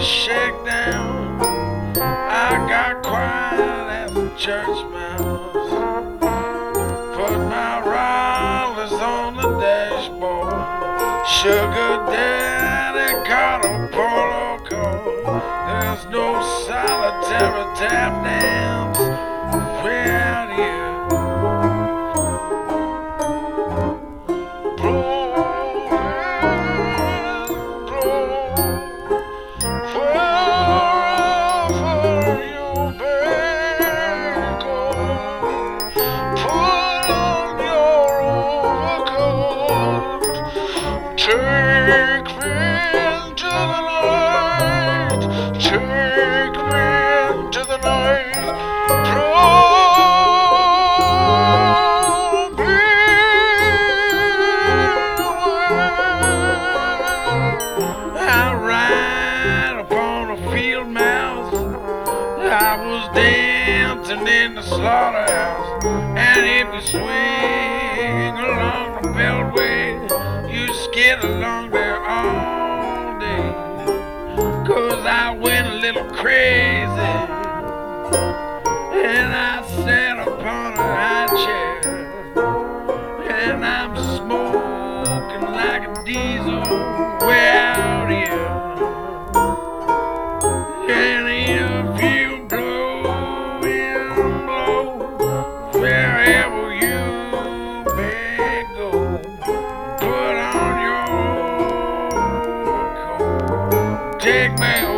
shakedown. I got quiet as a church mouse. Put my rollers on the dashboard. Sugar daddy caught a polo coat. There's no solitary tap dance without you. Take me into the night, take me into the night, draw me away. I ride upon a field mouse, I was dancing in the slaughterhouse, and if you swing along the beltway, you skid along there all day. 'Cause I went a little crazy, and I sat upon a high chair, and I'm smoking like a diesel way out here. And if you blow wherever you may go, put on your coat, take me